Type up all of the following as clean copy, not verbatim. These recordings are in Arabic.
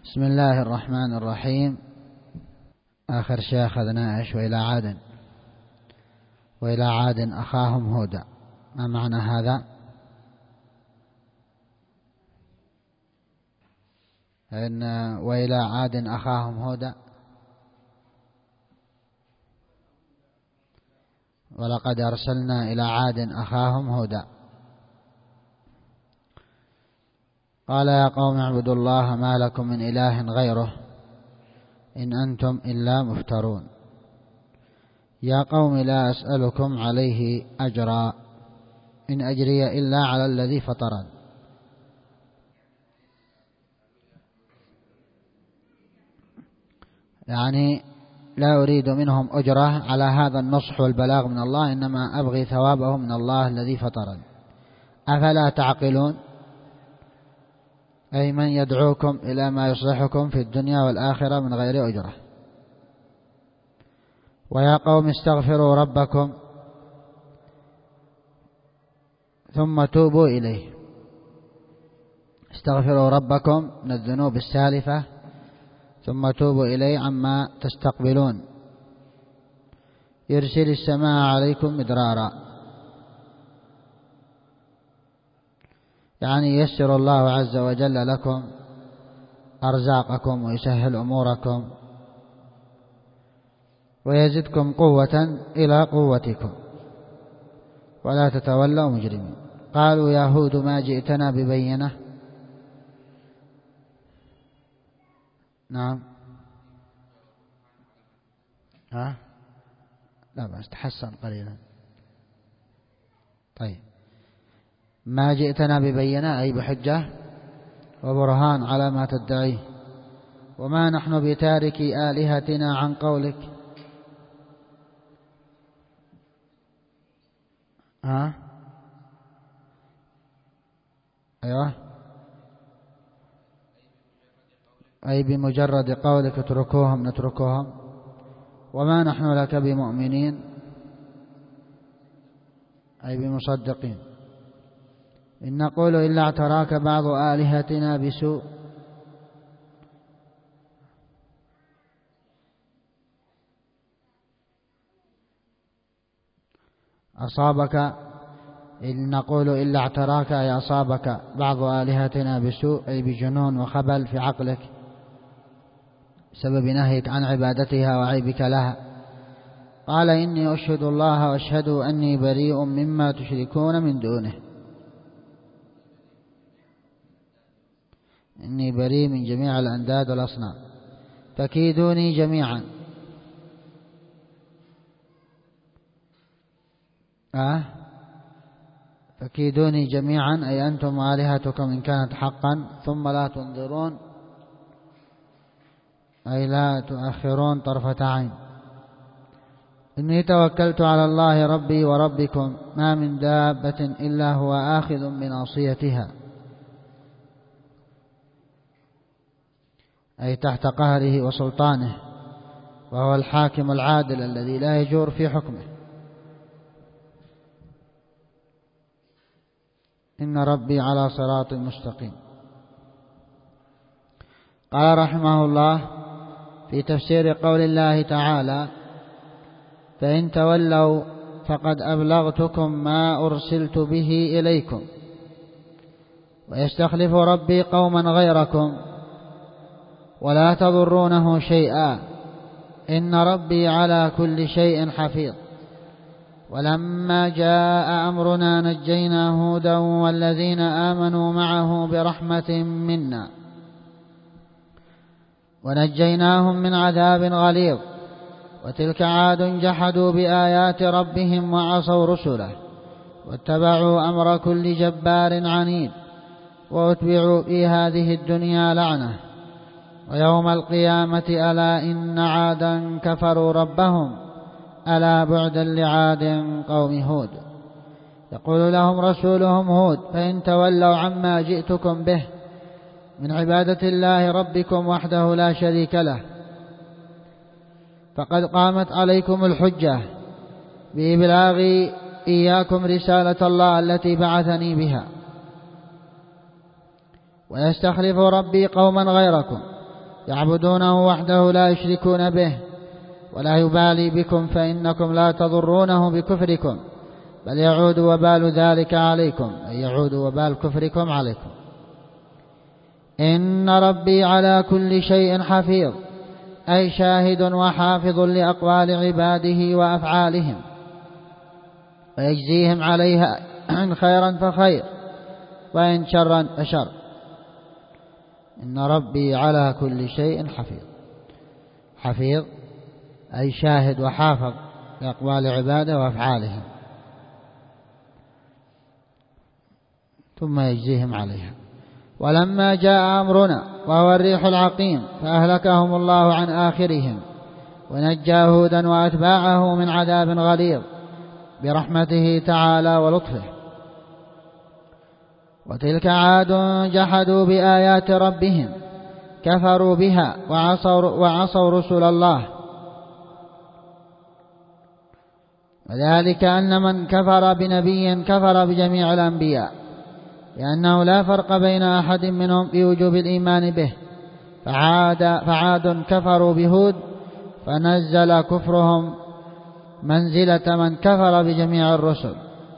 بسم الله الرحمن الرحيم. آخر شيء أخذنا إيش؟ وإلى عاد أخاهم هودا. ما معنى هذا؟ إن وإلى عاد أخاهم هودا، ولقد أرسلنا إلى عاد أخاهم هودا. قال يا قوم اعبدوا الله ما لكم من إله غيره إن أنتم إلا مفترون. يا قوم لا أسألكم عليه أجرا إن أجري إلا على الذي فطرن. يعني لا أريد منهم أجرة على هذا النصح والبلاغ من الله، إنما أبغي ثوابه من الله الذي فطرن. أفلا تعقلون؟ أي من يدعوكم إلى ما يصلحكم في الدنيا والآخرة من غير أجرة. ويا قوم استغفروا ربكم ثم توبوا إليه. استغفروا ربكم من الذنوب السالفة ثم توبوا إليه عما تستقبلون. يرسل السماء عليكم مدرارا، يعني يسر الله عز وجل لكم أرزاقكم ويسهل أموركم ويزدكم قوة إلى قوتكم ولا تتولوا مجرمين. قالوا يا هود ما جئتنا ببينة. نعم، لا بس تحسن قليلا. طيب، ما جئتنا ببينة أي بحجة وبرهان على ما تدعيه، وما نحن بتاركي آلهتنا عن قولك. أيوة، أي بمجرد قولك اتركوهم نتركوهم، وما نحن لك بمؤمنين أي بمصدقين، إن نقول إلا اعتراك بعض آلهتنا بسوء. أصابك، إن نقول إلا اعتراك أي أصابك بعض آلهتنا بسوء أي بجنون وخبل في عقلك بسبب نهيك عن عبادتها وعيبك لها. قال إني أشهد الله وأشهدوا أني بريء مما تشركون من دونه. إني بريء من جميع الأنداد والأصنام فكيدوني جميعا. فكيدوني جميعا أي أنتم وآلهتكم إن كانت حقا ثم لا تنظرون أي لا تؤخرون طرفة عين. إني توكلت على الله ربي وربكم ما من دابة إلا هو آخذ بناصيتها أي تحت قهره وسلطانه، وهو الحاكم العادل الذي لا يجور في حكمه. إن ربي على صراط مستقيم. قال رحمه الله في تفسير قول الله تعالى فإن تولوا فقد أبلغتكم ما أرسلت به إليكم ويستخلف ربي قوما غيركم ولا تضرونه شيئا إن ربي على كل شيء حفيظ. ولما جاء أمرنا نجينا هودا والذين آمنوا معه برحمة منا ونجيناهم من عذاب غليظ. وتلك عاد جحدوا بآيات ربهم وعصوا رسله واتبعوا أمر كل جبار عنيد وأتبعوا في هذه الدنيا لعنة ويوم القيامة ألا إن عادا كفروا ربهم ألا بعدا لعاد قوم هود. يقول لهم رسولهم هود فإن تولوا عما جئتكم به من عبادة الله ربكم وحده لا شريك له فقد قامت عليكم الحجة بإبلاغ إياكم رسالة الله التي بعثني بها. ويستخلف ربي قوما غيركم يعبدونه وحده لا يشركون به ولا يبالي بكم فإنكم لا تضرونه بكفركم بل يعود وبال ذلك عليكم، أي يعود وبال كفركم عليكم. إن ربي على كل شيء حفيظ، أي شاهد وحافظ لأقوال عباده وأفعالهم ويجزيهم عليها إن خيرا فخير وإن شرا فشر. إن ربي على كل شيء حفيظ. حفيظ أي شاهد وحافظ لأقوال عباده وأفعالهم ثم يجزيهم عليها. ولما جاء أمرنا وهو الريح العقيم فأهلكهم الله عن آخرهم ونجى هودا وأتباعه من عذاب غليظ برحمته تعالى ولطفه. وتلك عاد جحدوا بآيات ربهم كفروا بها وعصوا رسل الله. وذلك أن من كفر بنبي كفر بجميع الأنبياء، لأنه لا فرق بين أحد منهم في وجوب الإيمان به. فعاد كفروا بهود فنزل كفرهم منزلة من كفر بجميع الرسل.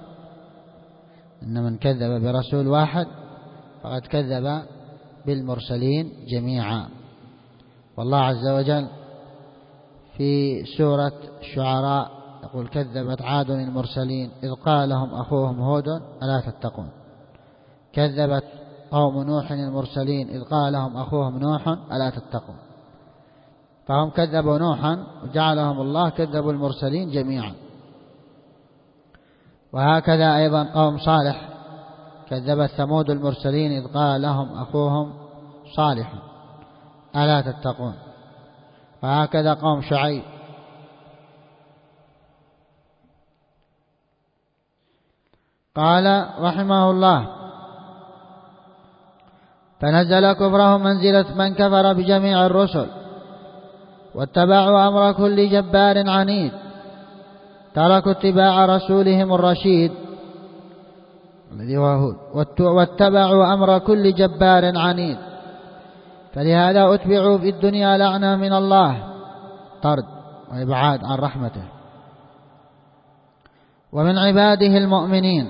إن من كذب برسول واحد فقد كذب بالمرسلين جميعا. والله عز وجل في سورة الشعراء يقول كذبت عاد المرسلين إذ قال لهم أخوهم هود ألا تتقون. كذبت قوم نوح المرسلين إذ قال لهم أخوهم نوح ألا تتقون. فهم كذبوا نوحا وجعلهم الله كذبوا المرسلين جميعا. وهكذا أيضا قوم صالح كذبت ثمود المرسلين إذ قال لهم أخوهم صالح ألا تتقون. وهكذا قوم شعيب. قال رحمه الله فنزل كفرهم منزلة من كفر بجميع الرسل واتبعوا أمر كل جبار عنيد. تركوا اتباع رسولهم الرشيد الذي هو هود واتبعوا أمر كل جبار عنيد، فلهذا أتبعوا في الدنيا لعنة من الله، طرد وإبعاد عن رحمته. ومن عباده المؤمنين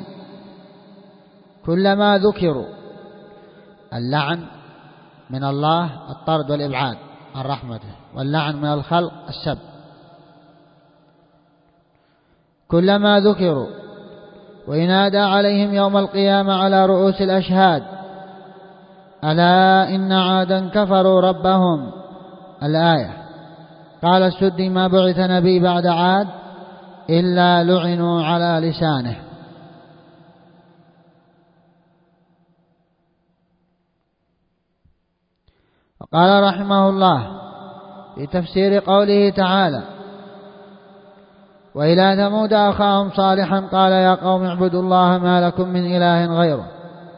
كلما ذكروا اللعن من الله الطرد والإبعاد عن رحمته، واللعن من الخلق السب. كلما ذكروا وينادى عليهم يوم القيامة على رؤوس الأشهاد ألا إن عادا كفروا ربهم الآية. قال السدي ما بعث نبي بعد عاد إلا لعنوا على لسانه. وقال رحمه الله في تفسير قوله تعالى وإلى ثمود أخاهم صالحا قال يا قوم اعبدوا الله ما لكم من إله غيره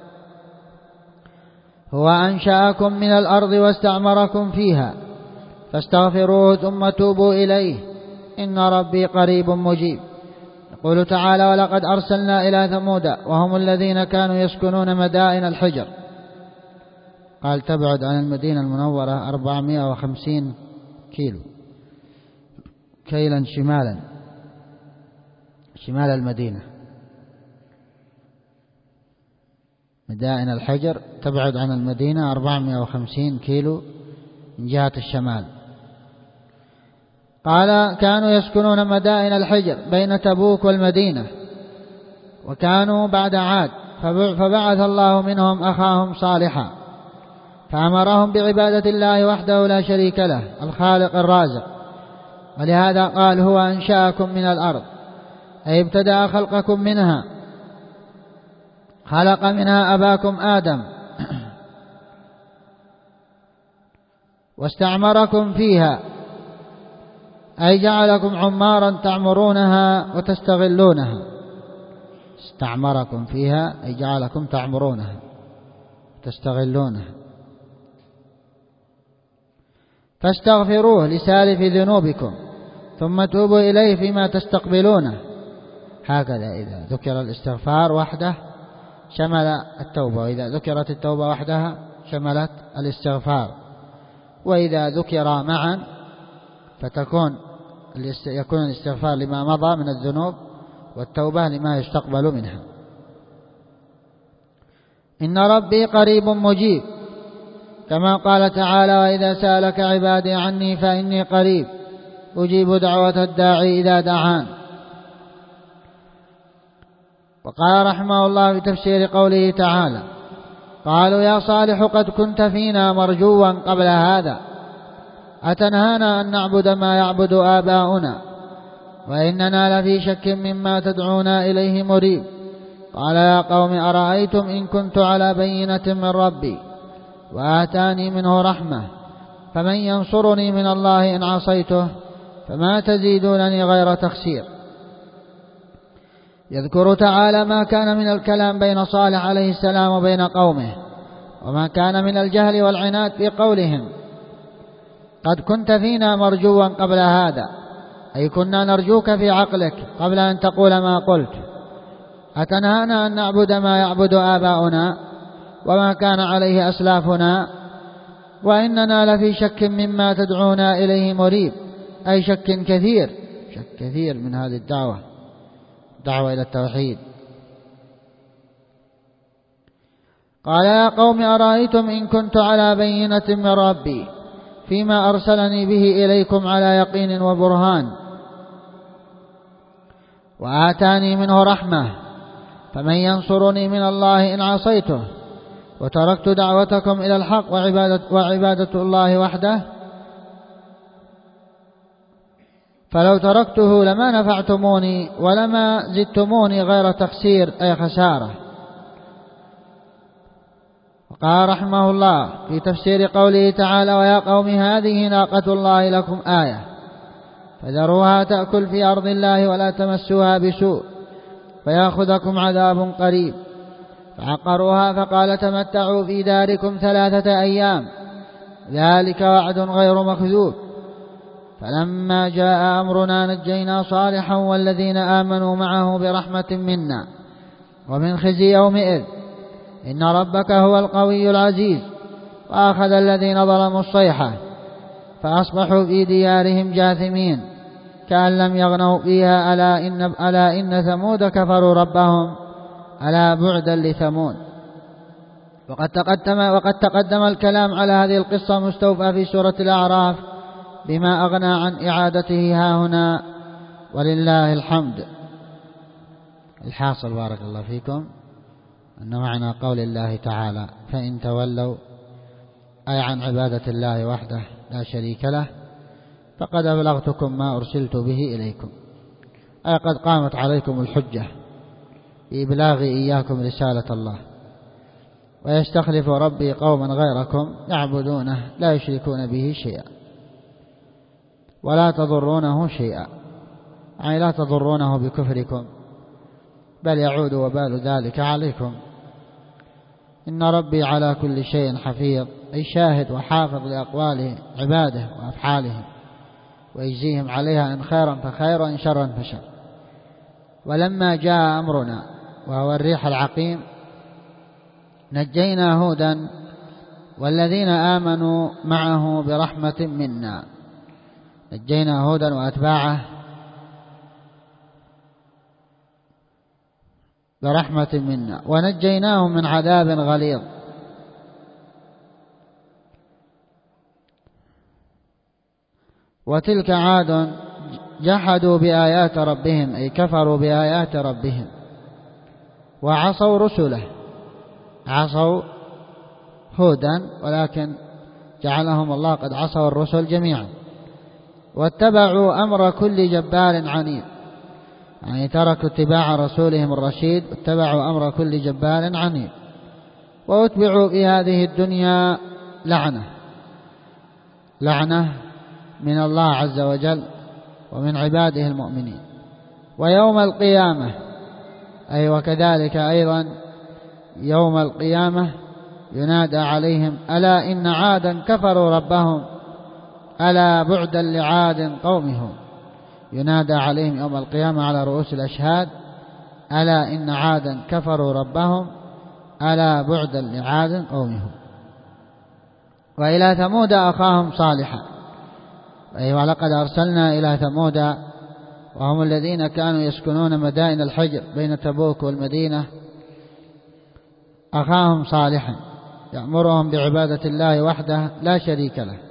هو أنشأكم من الأرض واستعمركم فيها فاستغفروه ثم توبوا إليه إن ربي قريب مجيب. يقول تعالى ولقد أرسلنا إلى ثمود وهم الذين كانوا يسكنون مدائن الحجر. قال تبعد عن المدينة المنورة 450 كيلو كيلا شمال المدينة. مدائن الحجر تبعد عن المدينة 450 كيلو من جهة الشمال. قال كانوا يسكنون مدائن الحجر بين تبوك والمدينة، وكانوا بعد عاد فبعث الله منهم أخاهم صالحا فأمرهم بعبادة الله وحده لا شريك له الخالق الرازق. ولهذا قال هو أنشأكم من الأرض أي ابتدأ خلقكم منها، خلق منها أباكم آدم واستعمركم فيها أي جعلكم عمارا تعمرونها وتستغلونها. استعمركم فيها أي جعلكم تعمرونها وتستغلونها. فاستغفروه لسالف ذنوبكم ثم توبوا إليه فيما تستقبلونه. هكذا إذا ذكر الاستغفار وحده شمل التوبة، وإذا ذكرت التوبة وحدها شملت الاستغفار. وإذا ذكر معا يكون الاستغفار لما مضى من الذنوب والتوبة لما يستقبل منها. إن ربي قريب مجيب، كما قال تعالى: وإذا سألك عبادي عني فإني قريب أجيب دعوة الداعي إذا دعان. وقال رحمه الله في تفسير قوله تعالى: قالوا يا صالح قد كنت فينا مرجوا قبل هذا، أتنهانا أن نعبد ما يعبد آباؤنا وإننا لفي شك مما تدعونا إليه مريب. قال يا قوم أرأيتم إن كنت على بينة من ربي وآتاني منه رحمة فمن ينصرني من الله إن عصيته فما تزيدونني غير تخسير. يذكر تعالى ما كان من الكلام بين صالح عليه السلام وبين قومه، وما كان من الجهل والعناد في قولهم قد كنت فينا مرجوا قبل هذا، أي كنا نرجوك في عقلك قبل أن تقول ما قلت. أتنهانا أن نعبد ما يعبد آباؤنا وما كان عليه أسلافنا وإننا لفي شك مما تدعونا إليه مريب، أي شك كثير من هذه الدعوة إلى التوحيد. قال يا قوم أرأيتم إن كنت على بينة من ربي فيما أرسلني به إليكم على يقين وبرهان وآتاني منه رحمة فمن ينصرني من الله إن عصيته وتركت دعوتكم إلى الحق وعبادة الله وحده فلو تركته لما نفعتموني ولما زدتموني غير تخسير، أي خسارة. وقال رحمه الله في تفسير قوله تعالى: ويا قوم هذه ناقة الله لكم آية فذروها تأكل في أرض الله ولا تمسوها بسوء فيأخذكم عذاب قريب. فعقروها فقال: تمتعوا في داركم 3 أيام ذلك وعد غير مكذوب. فلما جاء أمرنا نجينا صالحا والذين آمنوا معه برحمة منا ومن خزي يومئذ إن ربك هو القوي العزيز. وأخذ الذين ظلموا الصيحة فأصبحوا في ديارهم جاثمين كأن لم يغنوا فيها ألا إن ثمود كفروا ربهم ألا بعدا لثمود. وقد تقدم الكلام على هذه القصة مستوفى في سورة الأعراف بما أغنى عن إعادته هاهنا ولله الحمد. الحاصل بارك الله فيكم أن معنى قول الله تعالى: فإن تولوا، أي عن عبادة الله وحده لا شريك له، فقد أبلغتكم ما أرسلت به إليكم، أي قد قامت عليكم الحجة بإبلاغ إياكم رسالة الله. ويستخلف ربي قوما غيركم يعبدونه لا يشركون به شيئا ولا تضرونه شيئا، يعني لا تضرونه بكفركم بل يعود وبال ذلك عليكم. إن ربي على كل شيء حفيظ، أي شاهد وحافظ لأقوال عباده وأفعالهم ويجزيهم عليها إن خيرا فخير وإن شرا فشر. ولما جاء أمرنا وهو الريح العقيم نجينا هودا والذين آمنوا معه برحمة منا. نجينا هودا وأتباعه برحمة منا ونجيناهم من عذاب غليظ. وتلك عاد جحدوا بآيات ربهم، أي كفروا بآيات ربهم وعصوا رسله. عصوا هودا ولكن جعلهم الله قد عصوا الرسل جميعا. واتبعوا أمر كل جبار عنيد، يعني تركوا اتباع رسولهم الرشيد واتبعوا أمر كل جبار عنيد. واتبعوا في هذه الدنيا لعنة من الله عز وجل ومن عباده المؤمنين. ويوم القيامة، أي وكذلك أيضا يوم القيامة ينادى عليهم: ألا إن عادا كفروا ربهم ألا بعدا لعاد قوم هود. ينادى عليهم يوم القيامة على رؤوس الأشهاد: ألا إن عادا كفروا ربهم ألا بعدا لعاد قوم هود. وإلى ثمود أخاهم صالحا. ولقد أرسلنا إلى ثمود وهم الذين كانوا يسكنون مدائن الحجر بين تبوك والمدينة أخاهم صالحا يأمرهم بعبادة الله وحده لا شريك له.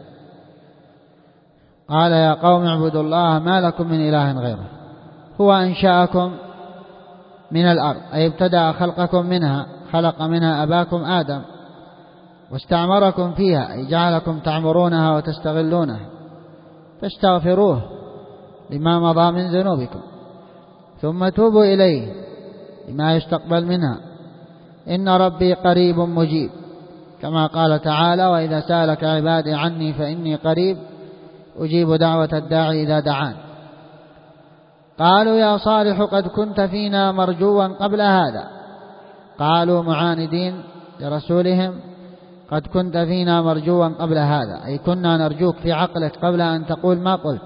قال يا قوم اعبدوا الله ما لكم من إله غيره هو أنشأكم من الأرض، أي ابتدأ خلقكم منها، خلق منها أباكم آدم واستعمركم فيها، أي جعلكم تعمرونها وتستغلونها، فاستغفروه لما مضى من ذنوبكم ثم توبوا إليه لما يستقبل منها، إن ربي قريب مجيب، كما قال تعالى وإذا سألك عبادي عني فإني قريب أجيب دعوة الداعي إذا دعان. قالوا يا صالح قد كنت فينا مرجوا قبل هذا، قالوا معاندين لرسولهم قد كنت فينا مرجوا قبل هذا، أي كنا نرجوك في عقلك قبل أن تقول ما قلت.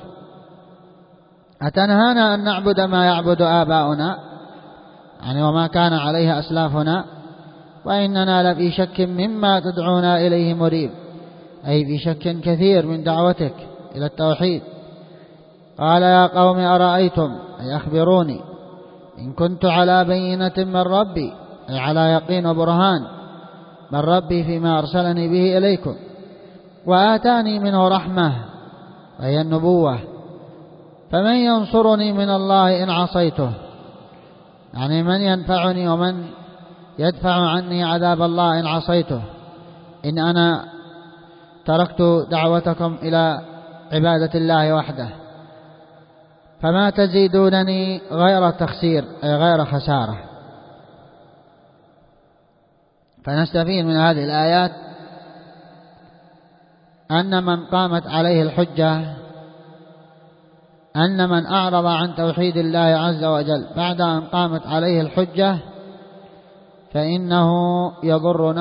أتنهانا أن نعبد ما يعبد آباؤنا، يعني وما كان عليه أسلافنا، وإننا لفي شك مما تدعونا إليه مريب، أي في شك كثير من دعوتك إلى التوحيد. قال يا قوم أرأيتم، أي أخبروني، إن كنت على بينة من ربي، أي على يقين وبرهان من ربي فيما أرسلني به إليكم، وآتاني منه رحمة وهي النبوة، فمن ينصرني من الله إن عصيته، يعني من ينفعني ومن يدفع عني عذاب الله إن عصيته، إن أنا تركت دعوتكم إلى عبادة الله وحده، فما تزيدونني غير تخسير، أي غير خسارة. فنستفيد من هذه الآيات أن من قامت عليه الحجة، أن من أعرض عن توحيد الله عز وجل بعد أن قامت عليه الحجة فإنه يضر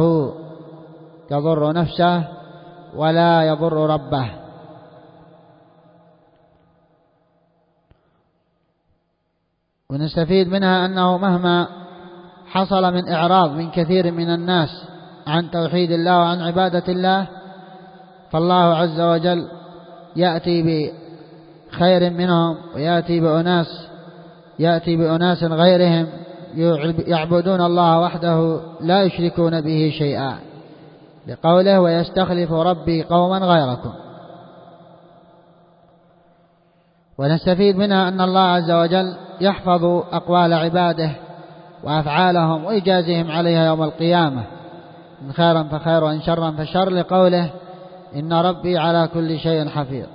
نفسه ولا يضر ربه. ونستفيد منها أنه مهما حصل من إعراض من كثير من الناس عن توحيد الله وعن عبادة الله، فالله عز وجل يأتي بخير منهم ويأتي بأناس غيرهم يعبدون الله وحده لا يشركون به شيئا، لقوله ويستخلف ربي قوما غيركم. ونستفيد منها أن الله عز وجل يحفظ أقوال عباده وأفعالهم ويجازيهم عليها يوم القيامة، إن خيرا فخير وإن شرا فشر، لقوله إن ربي على كل شيء حفيظ.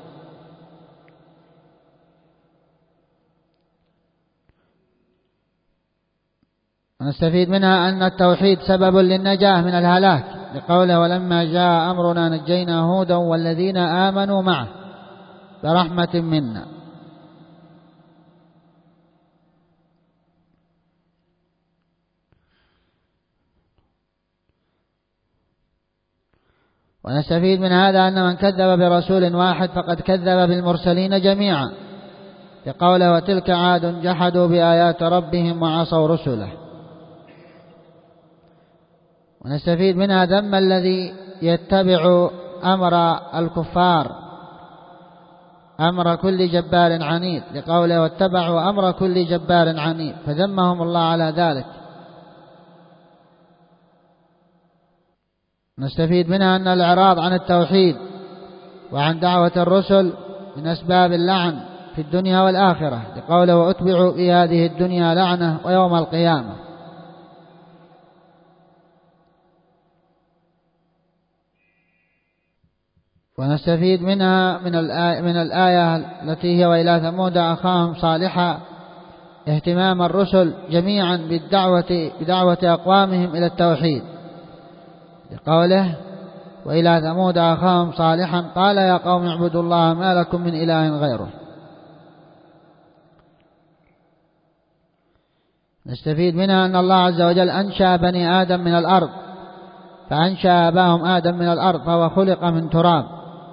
ونستفيد منها أن التوحيد سبب للنجاة من الهلاك، لقوله ولما جاء أمرنا نجينا هودا والذين آمنوا معه برحمة منا. ونستفيد من هذا أن من كذب برسول واحد فقد كذب بالمرسلين جميعا، لقوله وتلك عاد جحدوا بآيات ربهم وعصوا رسله. ونستفيد منها ذم الذي يتبع أمر الكفار، أمر كل جبار عنيد، لقوله واتبعوا أمر كل جبار عنيد، فذمهم الله على ذلك. نستفيد منها أن الإعراض عن التوحيد وعن دعوة الرسل من أسباب اللعن في الدنيا والآخرة، لقوله وأتبعوا في هذه الدنيا لعنة ويوم القيامة. ونستفيد منها من الآية التي هي وإلى ثمود أخاهم صالحا اهتمام الرسل جميعا بدعوة أقوامهم إلى التوحيد، لقوله وإلى ثمود أخاهم صالحا قال يا قوم اعبدوا الله ما لكم من إله غيره. نستفيد منها أن الله عز وجل أنشأ بني آدم من الأرض، فأنشأ أباهم آدم من الأرض فهو خلق من تراب.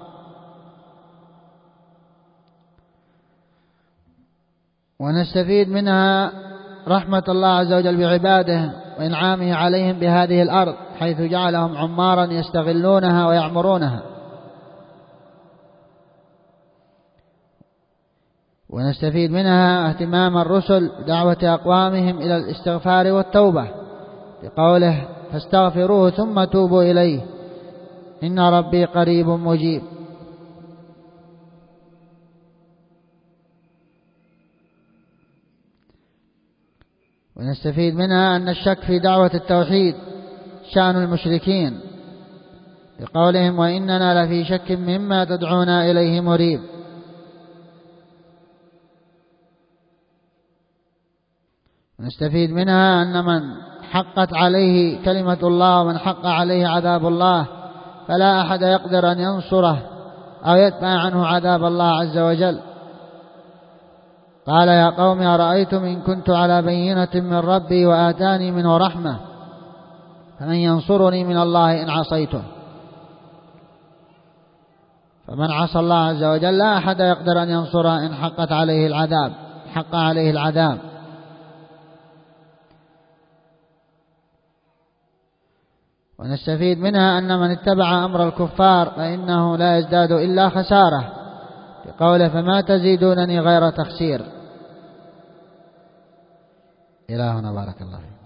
ونستفيد منها رحمة الله عز وجل بعباده وإنعامه عليهم بهذه الأرض، حيث جعلهم عمارا يستغلونها ويعمرونها. ونستفيد منها اهتمام الرسل بدعوة أقوامهم إلى الاستغفار والتوبة بقوله فاستغفروه ثم توبوا إليه إن ربي قريب مجيب. ونستفيد منها أن الشك في دعوة التوحيد شأن المشركين بقولهم وإننا لفي شك مما تدعونا إليه مريب. ونستفيد منها أن من حقت عليه كلمة الله ومن حق عليه عذاب الله فلا أحد يقدر أن ينصره أو يدفع عنه عذاب الله عز وجل. قال يا قوم أرأيتم إن كنت على بينة من ربي وآتاني منه رحمة فمن ينصرني من الله إن عصيته. فمن عصى الله عز وجل لا أحد يقدر أن ينصره إن حق عليه العذاب. ونستفيد منها أن من اتبع أمر الكفار فإنه لا يزداد إلا خسارة بقوله فما تزيدونني غير تخسير. إلى هنا بارك الله فيك.